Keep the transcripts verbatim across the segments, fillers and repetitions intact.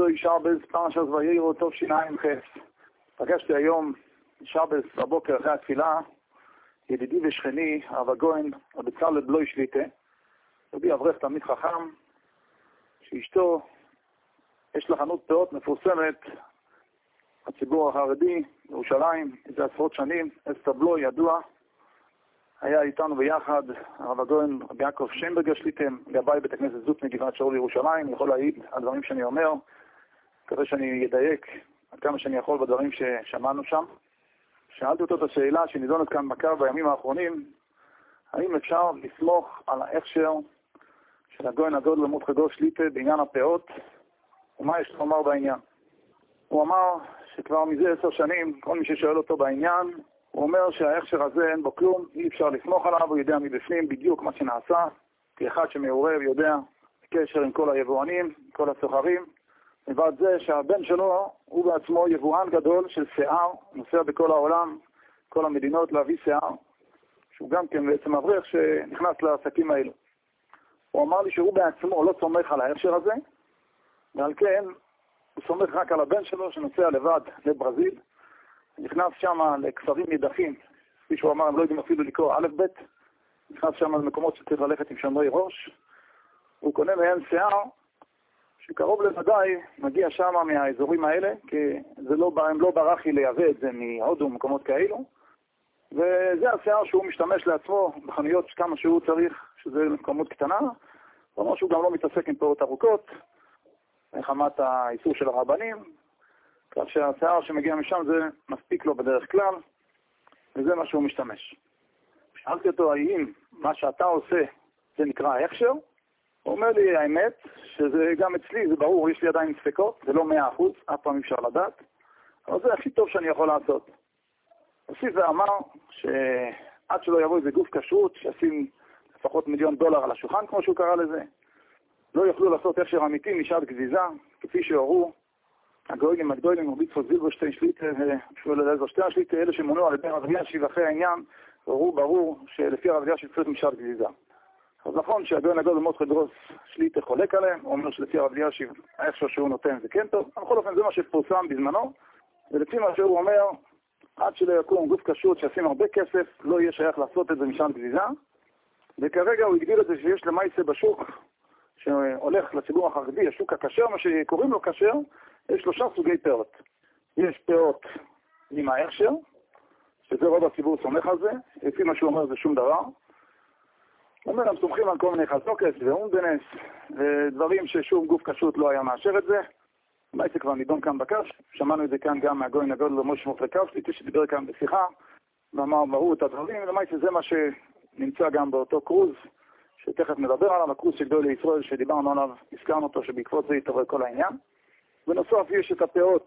מצוי שרבס פרשת וירא טוב שיניים חס. פגשתי היום שרבס בבוקר אחרי התפילה, ידידי ושכני, הרב הגויין, הבצלאל בלוי שליטה, רבי אברך תלמיד חכם, שאשתו, יש לה חנות פאות מפורסמת, הציבור החרדי, ירושלים, איזה עשרות שנים, אסתר בלוי ידוע, היה איתנו ביחד, הרב הגויין, רבי יעקב שיינברגר שליטם, גבאי בית הכנסת זוטני גבעת שאול ירושלים, יכול להעיד על דברים שאני אומר, מקווה שאני אדייק עד כמה שאני יכול בדברים ששמענו שם. שאלתי אותו את השאלה שנידונת כאן בקר בימים האחרונים, האם אפשר לסמוך על ההכשר של הגויין הגדול למות חגור שליטה בעניין הפאות, ומה יש לומר בעניין? הוא אמר שכבר מזה עשר שנים, כל מי ששואל אותו בעניין, הוא אומר שההכשר הזה אין בו כלום, אי אפשר לסמוך עליו, הוא יודע מבפנים בדיוק מה שנעשה, כאחד שמעורב יודע בקשר עם כל היבואנים, כל הסוחרים, מבעד זה שהבן שלו הוא בעצמו יבואן גדול של שיער, נוסע בכל העולם, כל המדינות להביא שיער, שהוא גם כן בעצם אברך שנכנס לעסקים האלו. הוא אמר לי שהוא בעצמו לא סומך על ההכשר הזה, ועל כן הוא סומך רק על הבן שלו שנוסע לבד לברזיל, נכנס שם לכפרים נידחים, כפי שהוא אמר, הם לא יודעים אפילו לקרוא א' ב', נכנס שם למקומות שצריך ללכת עם שומרי ראש, הוא קונה מהם שיער, שקרוב לוודאי מגיע שם מהאזורים האלה, כי זה לא, הם לא ברחי לייבא את זה מהודו ומקומות כאלו, וזה השיער שהוא משתמש לעצמו בחנויות כמה שהוא צריך, שזה כמות קטנה, הוא אומר שהוא גם לא מתעסק עם פאות ארוכות, מחמת האיסור של הרבנים, כך שהשיער שמגיע משם זה מספיק לו בדרך כלל, וזה מה שהוא משתמש. שאלתי אותו, האם מה שאתה עושה זה נקרא הכשר? הוא אומר לי, האמת, שזה גם אצלי, זה ברור, יש לי עדיין ספקות, זה לא מאה אחוז, אף פעם אפשר לדעת, אבל זה הכי טוב שאני יכול לעשות. הוסיף ואמר שעד שלא יבוא איזה גוף כשרות, שישים לפחות מיליון דולר על השולחן, כמו שהוא קרא לזה, לא יוכלו לעשות הכשר אמיתי משעת גזיזה, כפי שהורו הגוינים הגדולים, רבי צחוק זילברשטיין שליטה, ושואל אלעזר שטרן שליטה, אלה שמונו על ידי הרב אלישיב אחרי העניין, הורו ברור שלפי הרב אלישיב צריך משעת גזיזה. אז נכון שהגויין הגדול למות חגור שליטה חולק עליהם, הוא אומר שלפי הרב אלישיב, ההכשר שהוא נותן זה כן טוב, בכל אופן זה מה שפורסם בזמנו, ולפי מה שהוא אומר, עד שלא יקום גוף כשרות שישים הרבה כסף, לא יהיה שייך לעשות את זה משעת גזיזה, וכרגע הוא הגדיר את זה שיש למעשה בשוק, שהולך לציבור החרדי, השוק הכשר, מה שקוראים לו כשר, יש שלושה סוגי פאות. יש פאות עם ההכשר, שזה רוב הציבור סומך על זה, לפי מה שהוא אומר זה שום דבר. הוא אומר, הם סומכים על כל מיני חזוקס ואונדנס, ודברים ששום גוף כשרות לא היה מאשר את זה. אולי זה כבר נידון כאן בקש, שמענו את זה כאן גם מהגויין הגדול למשה מופלקאו, שדיבר כאן בשיחה, ואמר, ברור את הדברים, ולמעשה זה מה שנמצא גם באותו קרוז, שתכף מדבר עליו, הקרוז של גדול לישראל שדיברנו עליו, הזכרנו אותו שבעקבות זה יתעורר כל העניין. בנוסף יש את הפאות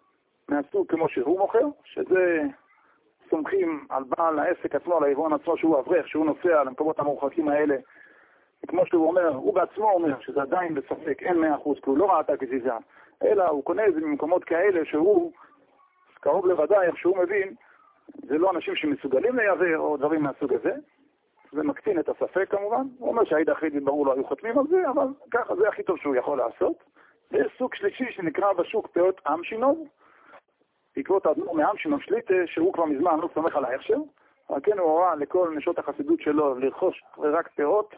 מהסוג כמו שהוא מוכר, שזה סומכים על בעל העסק עצמו, על היבואן עצמו שהוא אברך, שהוא נוסע למקומות המורחקים האלה. כמו שהוא אומר, הוא בעצמו אומר שזה עדיין בספק, אין מאה אחוז, כי הוא לא ראה את הגזיזה, אלא הוא קונה את זה ממקומות כאלה שהוא קרוב לוודאי, איך שהוא מבין, זה לא אנשים שמסוגלים לייבא או דברים מהסוג הזה. זה מקטין את הספק כמובן, הוא אומר שהעיד האחרים ברור לא היו חותמים על זה, אבל ככה זה הכי טוב שהוא יכול לעשות. ויש סוג שלישי שנקרא בשוק פאות אמשינוב, בעקבות האדמו"ר מאמשינוב שליטה, שהוא כבר מזמן לא סומך על ההכשר, אבל כן הוא הורה לכל נשות החסידות שלו לרכוש רק פאות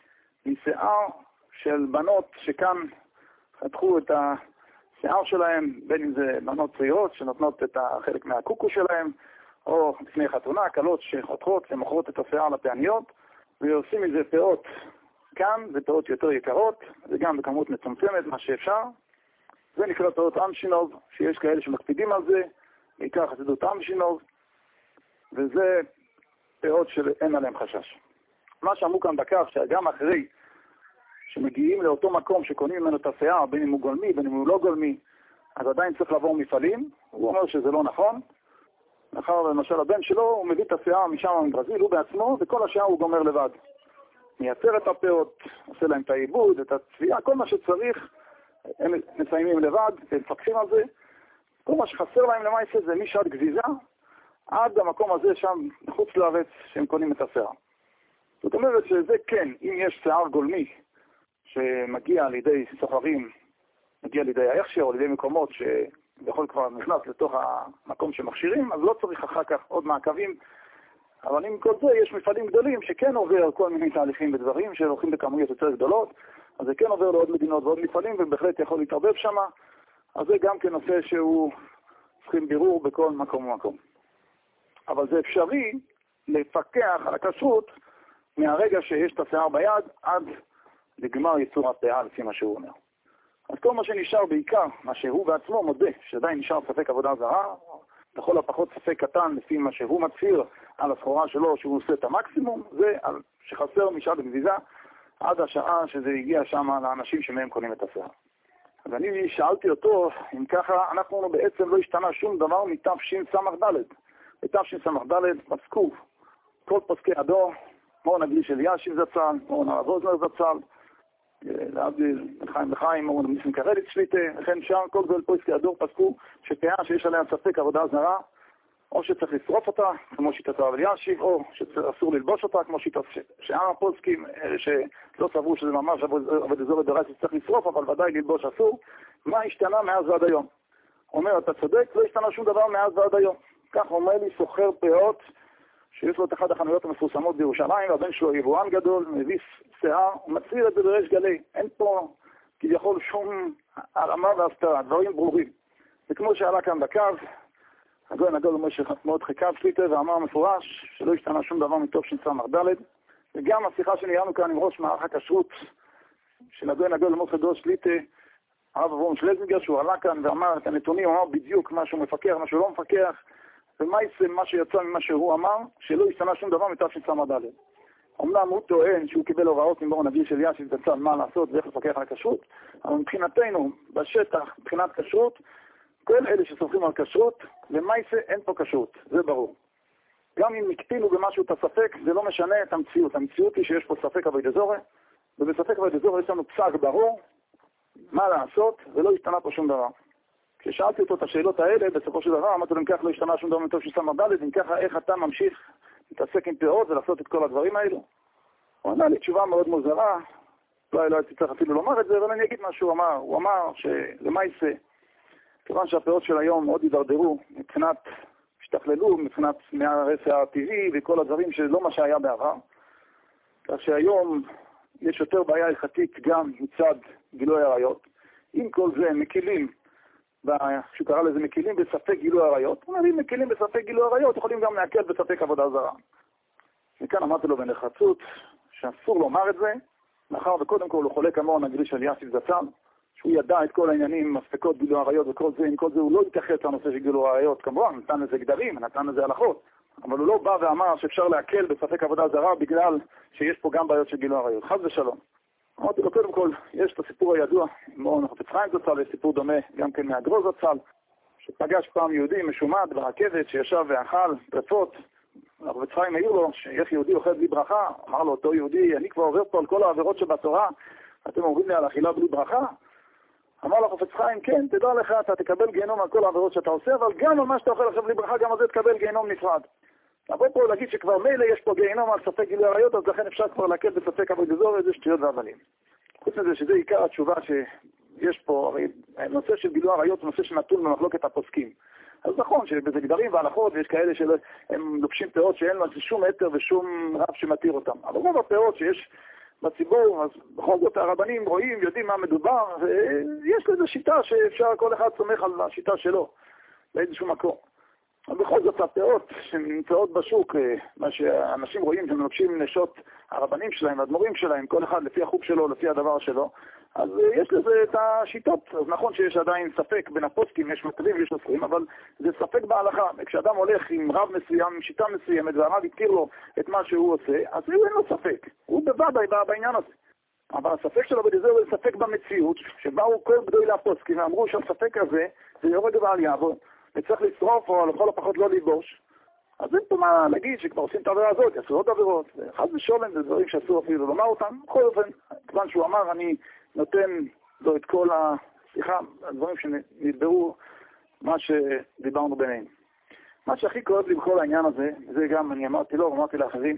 משיער של בנות שכאן חתכו את השיער שלהם, בין אם זה בנות צעירות שנותנות את החלק מהקוקו שלהם, או לפני חתונה, קלות שחותכות ומוכרות את השיער לפעניות, ועושים מזה פאות כאן, זה פאות יותר יקרות, זה גם בכמות מצומצמת, מה שאפשר. זה נקרא פאות אמשינוב, שיש כאלה שמקפידים על זה, בעיקר חסידות אמשינוב, וזה פאות שאין עליהם חשש. מה שאמרו כאן בקר, שגם אחרי שמגיעים לאותו מקום שקונים ממנו את השיער, בין אם הוא גולמי, בין אם הוא לא גולמי, אז עדיין צריך לעבור מפעלים, הוא אומר שזה לא נכון, מאחר למשל הבן שלו, הוא מביא את השיער משם מברזיל, הוא בעצמו, וכל השעה הוא גומר לבד. מייצר את הפאות, עושה להם את העיבוד, את הצביעה, כל מה שצריך, הם מסיימים לבד, הם מפקחים על זה. כל מה שחסר להם למעשה זה משעת גזיזה, עד המקום הזה שם, מחוץ לארץ, שהם קונים את השיער. זאת אומרת שזה כן, אם יש שיער גולמי, שמגיע על ידי סוחרים מגיע לידי ההכשר או לידי מקומות שיכול כבר נכנס לתוך המקום שמכשירים, אז לא צריך אחר כך עוד מעקבים. אבל עם כל זה יש מפעלים גדולים שכן עובר כל מיני תהליכים ודברים שהולכים בכמויות יותר גדולות, אז זה כן עובר לעוד מדינות ועוד מפעלים ובהחלט יכול להתערבב שם. אז זה גם כן נושא שהוא צריכים בירור בכל מקום ומקום. אבל זה אפשרי לפקח על הכשרות מהרגע שיש את השיער ביד עד לגמר ייצור הפאה לפי מה שהוא אומר. אז כל מה שנשאר בעיקר, מה שהוא בעצמו מודה, שעדיין נשאר ספק עבודה זרה, לכל הפחות ספק קטן לפי מה שהוא מצהיר על הסחורה שלו שהוא עושה את המקסימום, זה שחסר משעת הגזיזה עד השעה שזה הגיע שם לאנשים שמהם קונים את השיער. אז אני שאלתי אותו, אם ככה, אנחנו בעצם לא השתנה שום דבר מתשס"ד. בתשס"ד פסקו כל פסקי הדור, מורן הגליש אלישיב זצ"ל, מורן הרב אוזנר זצ"ל, להבדיל חיים לחיים, מורן ניסים קרליץ שליטה, וכן שם כל כל פסקי הדור פסקו שפאה שיש עליה ספק עבודה זרה, או שצריך לשרוף אותה, כמו שיטת הרב אלישיב, או שאסור ללבוש אותה, כמו שיטת שאר הפוסקים, שלא סברו שזה ממש עבודה זרה דרס שצריך לשרוף, אבל ודאי ללבוש אסור. מה השתנה מאז ועד היום? אומר, אתה צודק, לא השתנה שום דבר מאז ועד היום. כך אומר לי סוחר פאות, שיש לו את אחת החנויות המפורסמות בירושלים, והבן שלו יבואן גדול, מביא שיער, הוא מצהיר את זה בריש גלי. אין פה כביכול שום הרמה והסתרה, דברים ברורים. וכמו שעלה כאן בקו, הגויין הגדול מאוד חיקב שליטה ואמר מפורש שלא השתנה שום דבר מתשס"ד, וגם השיחה שניהלנו כאן עם ראש מערך הכשרות של הגויין הגדול מאוד חדור שליטה, הרב אברהם שלזינגר, שהוא עלה כאן ואמר את הנתונים, הוא אמר בדיוק מה שהוא מפקח, מה שהוא לא מפקח, ומה יצא מה שיצא ממה שהוא אמר, שלא השתנה שום דבר מתשס"ד. אמנם הוא טוען שהוא קיבל הוראות ממורן הגליש אלישיב זצ"ל מה לעשות ואיך לפקח על הכשרות, אבל מבחינתנו, בשטח, מבחינת כשרות, כל אלה שסופרים על כשרות, למעשה אין פה כשרות, זה ברור. גם אם נקטילו במשהו את הספק, זה לא משנה את המציאות. המציאות היא שיש פה ספק עבודה זרה, ובספק עבודה זרה יש לנו פסק ברור, מה לעשות, ולא השתנה פה שום דבר. כששאלתי אותו את השאלות האלה, בסופו של דבר, אמרתי לו, אם כך לא השתנה שום דבר מתשס"ד, אם ככה איך אתה ממשיך להתעסק עם פאות ולעשות את כל הדברים האלו? הוא ענה לי תשובה מאוד מוזרה, לא, לא הייתי צריך אפילו לומר את זה, אבל אני אגיד מה שהוא אמר. הוא אמר שלמעשה, כיוון שהפאות של היום מאוד הידרדרו, מבחינת, השתכללו, מבחינת מהרסע הטבעי וכל הדברים שלא מה שהיה בעבר, כך שהיום יש יותר בעיה הלכתית גם מצד גילוי עריות. עם כל זה מקילים, שהוא קרא לזה מקילים בספק גילוי עריות, הוא אומר, אם מקילים בספק גילוי עריות, יכולים גם להקל בספק עבודה זרה. וכאן אמרתי לו בנחרצות שאסור לומר את זה, מאחר וקודם כל הוא חולק המורן הגליש אלישיב זצ"ל, שהוא ידע את כל העניינים, הספקות גילוי עריות וכל זה, עם כל זה הוא לא התייחס לנושא של גילוי עריות, כמובן, נתן לזה גדרים, נתן לזה הלכות, אבל הוא לא בא ואמר שאפשר להקל בספק עבודה זרה בגלל שיש פה גם בעיות של גילוי עריות. חס ושלום. אמרתי לו, קודם כל, יש את הסיפור הידוע, מורן החפץ חיים זצ"ל, יש סיפור דומה גם כן מהגרו זצ"ל, שפגש פעם יהודי משומד ברכבת שישב ואכל טרפות, החפץ חיים העיר לו שאיך יהודי אוכל בלי ברכה, אמר לו אותו יהודי, אני כבר עובר פה על כל העבירות שבתורה, אתם אומרים לי על אכילה בלי ברכה? אמר לו החפץ חיים, כן, תדע לך, אתה תקבל גיהנום על כל העבירות שאתה עושה, אבל גם על מה שאתה אוכל עכשיו בלי ברכה, גם על זה תקבל גיהנום נפרד. לבוא פה להגיד שכבר מילא יש פה גיהנום על ספק גילוי עריות, אז לכן אפשר כבר להקל בספק עבודה זרה, איזה שטויות והבלים. חוץ מזה שזה עיקר התשובה שיש פה, הרי הנושא של גילוי עריות הוא נושא שנתון במחלוקת הפוסקים. אז נכון שבזה גדרים והלכות, ויש כאלה שהם לובשים פאות שאין לו שום היתר ושום רב שמתיר אותם. אבל רוב הפאות שיש בציבור, אז בכל זאת הרבנים רואים, יודעים מה מדובר, ויש לזה שיטה שאפשר, כל אחד סומך על השיטה שלו, באיזשהו מקום. אבל בכל זאת הפאות שנמצאות בשוק, מה שאנשים רואים שמבקשים נשות הרבנים שלהם, האדמו"רים שלהם, כל אחד לפי החוק שלו, לפי הדבר שלו, אז יש לזה את השיטות. אז נכון שיש עדיין ספק בין הפוסקים, יש מקרים ויש נוספים, אבל זה ספק בהלכה. וכשאדם הולך עם רב מסוים, עם שיטה מסוימת, והרב הכיר לו את מה שהוא עושה, אז הוא אין לו ספק. הוא בוודאי בעניין הזה. אבל הספק שלו בזה הוא ספק במציאות, שבאו כל גדולי הפוסקים ואמרו שהספק הזה זה יורד בעל יעבור, וצריך לשרוף או לכל הפחות לא ללבוש. אז אין פה מה להגיד שכבר עושים את העבירה הזאת, יעשו עוד עבירות. חס ושלום זה דברים שאסור אפילו לומר אותם. בכל אופן, כיוון שהוא אמר, אני נותן לו את כל השיחה, הדברים שנדברו, מה שדיברנו ביניהם. מה שהכי כואב לי בכל העניין הזה, זה גם אני אמרתי לו, אמרתי לאחרים,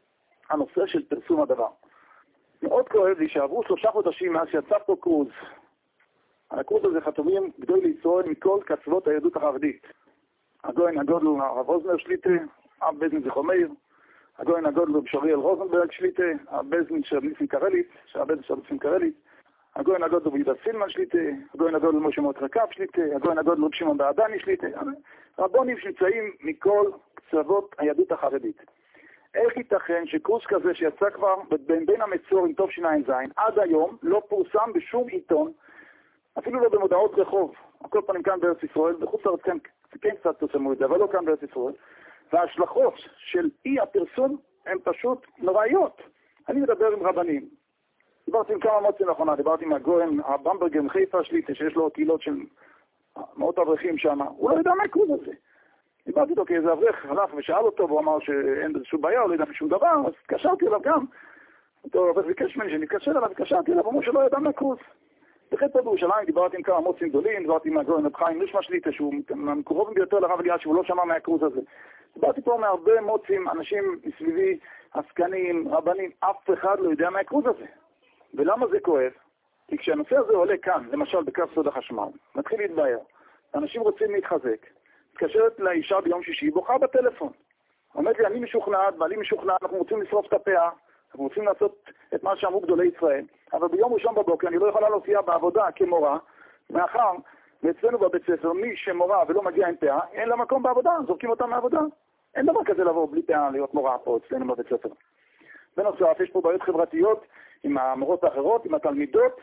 הנושא של פרסום הדבר. מאוד כואב לי שעברו שלושה חודשים מאז שיצא פה קרוז, על הקורס הזה חתומים גדול לישראל מכל קצוות היהדות החרדית. הגויין הגודל הרב אוזנר שליטה, אב בזמן זכרו מאיר, הגויין הגודל בשריאל רוזנברג שליטה, הבזמן של ניסים קרליץ, שהבזמן של ניסים קרליץ, הגויין הגודל ביהודה סילמן שליטה, הגויין הגודל משה מות רקב שליטה, הגויין הגודל רב שמעון בעדני שליטה, רבונים שנמצאים מכל קצוות היהדות החרדית. איך ייתכן שקורס כזה שיצא כבר בין, בין המצור עם טוב שיניים זין, עד היום לא פורסם בשום עיתון, אפילו לא במודעות רחוב, הכל פנים כאן בארץ ישראל, בחוץ לארץ כן, כן קצת תשמו את זה, אבל לא כאן בארץ ישראל, וההשלכות של אי הפרסום הן פשוט נוראיות. אני מדבר עם רבנים, דיברתי עם כמה מוצאים לאחרונה, דיברתי עם הגויין, הבמברגר מחיפה שליטה, שיש לו קהילות של מאות אברכים שם, הוא לא יודע מה הקורס הזה. דיברתי איתו כי איזה אברך הלך ושאל אותו, והוא אמר שאין בזה שום בעיה, הוא לא יודע משום דבר, אז התקשרתי אליו גם. אותו אברך ביקש ממני שנתקשר אליו, התקשרתי אליו, הוא אמר שלא ידע מהקורס. בחטא פה בירושלים דיברתי עם כמה מוצאים גדולים, דיברתי עם הגויין רב חיים נשמה שליטה, שהוא מקרובים ביותר לרב אליעד, שהוא לא שמע מהקורס הזה. דיברתי פה מהרבה מוצאים, אנשים מסביבי, עסקנים, רבנים, אף אחד לא יודע מהקורס הזה. ולמה זה כואב? כי כשהנושא הזה עולה כאן, למשל בקו סוד החשמל, מתחיל להתבהר, אנשים רוצים להתחזק, מתקשרת לאישה ביום שישי, בוכה בטלפון. אומרת לי, אני משוכנעת, ואני משוכנעת, אנחנו רוצים לשרוף את הפאה, אנחנו רוצים לעשות את מה שאמרו גדולי ישראל, אבל ביום ראשון בבוקר אני לא יכולה להופיע בעבודה כמורה, מאחר, ואצלנו בבית ספר, מי שמורה ולא מגיע עם פאה, אין לה מקום בעבודה, זורקים אותה מהעבודה. אין דבר כזה לבוא בלי פאה להיות מורה פה אצלנו בבית ספר. בנוסף, יש פה בעיות חברתיות עם המורות האחרות, עם התלמידות,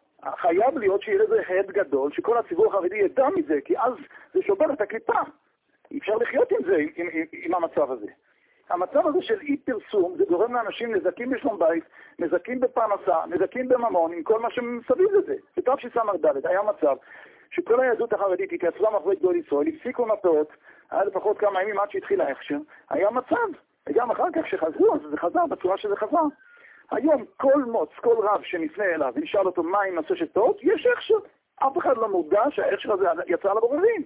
חייב להיות שיהיה לזה הד גדול, שכל הציבור החרדי ידע מזה, כי אז זה שובר את הקליפה. אי אפשר לחיות עם זה, עם, עם, עם המצב הזה. המצב הזה של אי פרסום, זה גורם לאנשים נזקים בשלום בית, נזקים בפרנסה, נזקים בממון, עם כל מה שמסביב לזה. בתוך שסמר ד' היה מצב שכל היהדות החרדית התייצבה מאחורי גדול ישראל, הפסיקו מפאות, היה לפחות כמה ימים עד שהתחיל ההכשר, היה מצב, וגם אחר כך שחזרו, אז זה חזר בצורה שזה חזר. היום כל מוץ, כל רב שנפנה אליו ונשאל אותו מה עם נושא של טעות, יש הכשר. אף אחד לא מודע שההכשר הזה יצא לבוררים.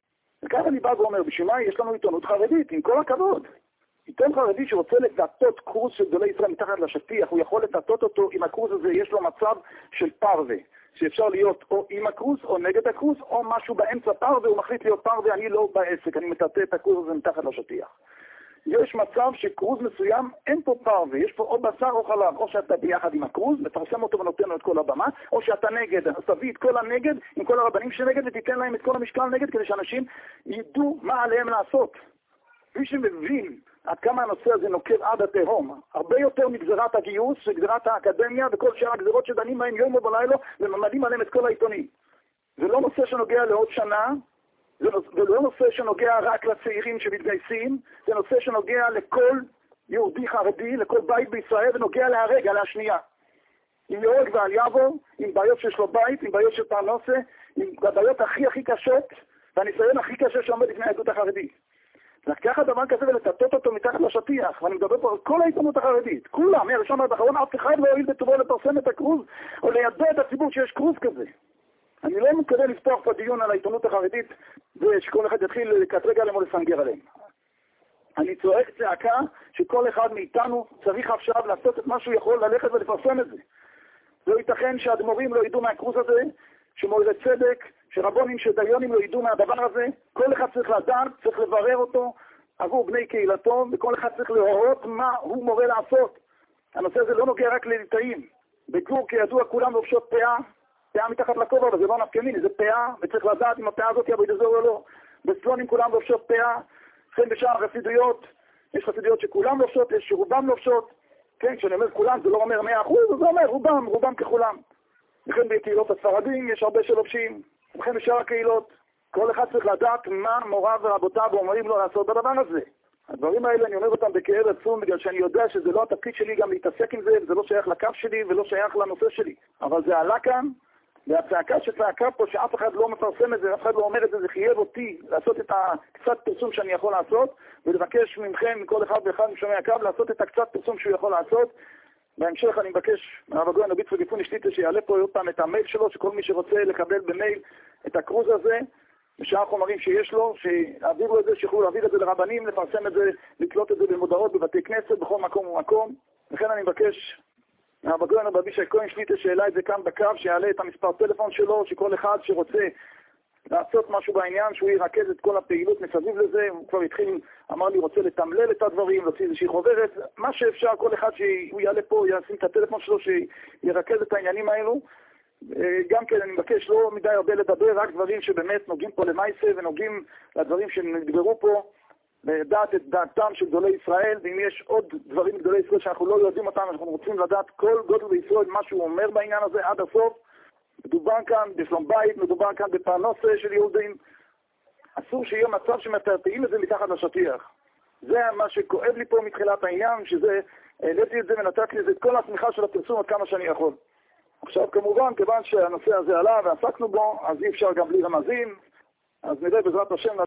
וכך אני בא ואומר, בשביל מה יש לנו עיתונות חרדית, עם כל הכבוד. עיתון חרדי שרוצה לטעטות קורס של גדולי ישראל מתחת לשטיח, הוא יכול לטעטות אותו אם הקורס הזה יש לו מצב של פרווה, שאפשר להיות או עם הקורס או נגד הקורס, או משהו באמצע פרווה, הוא מחליט להיות פרווה, אני לא בעסק, אני מטעטה את הקורס הזה מתחת לשטיח. יש מצב שקרוז מסוים, אין פה פרווה, יש פה או בשר או חלב, או שאתה ביחד עם הקרוז, מפרסם אותו ונותן לו את כל הבמה, או שאתה נגד, אז תביא את כל הנגד עם כל הרבנים שנגד ותיתן להם את כל המשקל נגד, כדי שאנשים ידעו מה עליהם לעשות. מי שמבין עד כמה הנושא הזה נוקב עד התהום, הרבה יותר מגזרת הגיוס וגזרת האקדמיה וכל שאר הגזרות שדנים בהם יום ובלילה וממדים עליהם את כל העיתונים. זה לא נושא שנוגע לעוד שנה, זה לא נושא שנוגע רק לצעירים שמתגייסים, זה נושא שנוגע לכל יהודי חרדי, לכל בית בישראל, ונוגע להרגע, להשנייה. עם יורק ועל יעבור, עם בעיות שיש לו בית, עם בעיות של פרנסה, עם הבעיות הכי הכי קשות, והניסיון הכי קשה שעומד לפני העדות החרדית. לקחת דבר כזה ולטטות אותו מתחת לשטיח, ואני מדבר פה על כל העיתונות החרדית, כולם, מהראשון עד האחרון, אף אחד לא יועיל בטובו לפרסם את הקרוז, או לידע את הציבור שיש קרוז כזה. אני לא מתכוון לפתוח פה דיון על העיתונות החרדית, ושכל אחד יתחיל לקטרג עליהם או לסנגר עליהם. אני צועק צעקה שכל אחד מאיתנו צריך עכשיו לעשות את מה שהוא יכול ללכת ולפרסם את זה. לא ייתכן שהאדמו"רים לא ידעו מהקרוז הזה, שמועילי צדק, שרבונים, שדיונים לא ידעו מהדבר הזה. כל אחד צריך לדעת, צריך לברר אותו עבור בני קהילתו, וכל אחד צריך להורות מה הוא מורה לעשות. הנושא הזה לא נוגע רק לליטאים. בגור, כידוע, כולם לובשות פאה, פאה מתחת לכובע, אבל זה לא נפקמיני, זה פאה, וצריך לדעת אם הפאה הזאת יבוא ידזור או לא. בסלונים כולם לובשות פאה, כן בשאר החסידויות, יש חסידויות שכולם לובשות, יש שרובם לובשות, כן, כשאני אומר כולם זה לא אומר מאה אחוז, זה אומר רובם, רובם ככולם. וכן בקהילות הספרדים יש הרבה שלובשים, וכן בשאר הקהילות, כל אחד צריך לדעת מה מוריו ורבותיו אומרים לו לעשות בדבר הזה. הדברים האלה אני אומר אותם בכאב עצום, בגלל שאני יודע שזה לא התפקיד שלי גם להתעסק עם זה, וזה לא שייך לקו שלי ולא שייך לנושא שלי. אבל זה עלה כאן, והצעקה שצעקה פה שאף אחד לא מפרסם את זה, אף אחד לא אומר את זה, זה חייב אותי לעשות את הקצת פרסום שאני יכול לעשות, ולבקש ממכם, מכל אחד ואחד משומעי הקו, לעשות את הקצת פרסום שהוא יכול לעשות. בהמשך אני מבקש מהרב הגויין רבי יצחק יפוני שליט"א שיעלה פה עוד פעם את המייל שלו, שכל מי שרוצה לקבל במייל את הקרוז הזה, בשאר החומרים שיש לו, שיעבירו את זה, שיוכלו להעביר את זה לרבנים, לפרסם את זה, לקלוט את זה במודעות, בבתי כנסת, בכל מקום ומקום. לכן אני מבקש הרב הגאון הרב אבישי כהן שליט"א שהעלה את זה כאן בקו, שיעלה את המספר טלפון שלו, שכל אחד שרוצה לעשות משהו בעניין, שהוא ירכז את כל הפעילות מסביב לזה. הוא כבר התחיל, אמר לי, רוצה לתמלל את הדברים, להוציא איזושהי חוברת, מה שאפשר, כל אחד שהוא יעלה פה, ישים את הטלפון שלו, שירכז את העניינים האלו. גם כן אני מבקש לא מדי הרבה לדבר, רק דברים שבאמת נוגעים פה למעשה ונוגעים לדברים שנדברו פה, לדעת את דעתם של גדולי ישראל. ואם יש עוד דברים גדולי ישראל שאנחנו לא יודעים אותם, אנחנו רוצים לדעת כל גודל בישראל מה שהוא אומר בעניין הזה עד הסוף. מדובר כאן בשלום בית, מדובר כאן בפרנסה של יהודים. אסור שיהיה מצב שמטרטעים את זה מתחת לשטיח. זה מה שכואב לי פה מתחילת העניין, שזה, העליתי את זה ונתתי לזה את כל התמיכה של הפרסום עד כמה שאני יכול. עכשיו כמובן, כיוון שהנושא הזה עלה ועסקנו בו, אז אי אפשר גם בלי רמזים, אז נראה בעזרת השם